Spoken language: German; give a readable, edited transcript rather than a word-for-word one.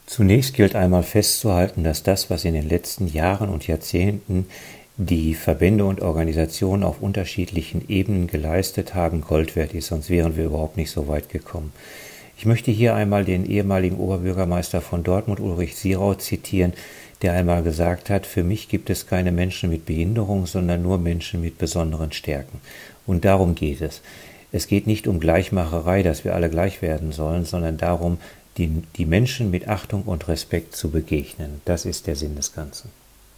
Zunächst gilt einmal festzuhalten, dass das, was in den letzten Jahren und Jahrzehnten die Verbände und Organisationen auf unterschiedlichen Ebenen geleistet haben, Gold wert ist, sonst wären wir überhaupt nicht so weit gekommen. Ich möchte hier einmal den ehemaligen Oberbürgermeister von Dortmund, Ulrich Sirau, zitieren, der einmal gesagt hat: Für mich gibt es keine Menschen mit Behinderung, sondern nur Menschen mit besonderen Stärken. Und darum geht es. Es geht nicht um Gleichmacherei, dass wir alle gleich werden sollen, sondern darum, die Menschen mit Achtung und Respekt zu begegnen. Das ist der Sinn des Ganzen.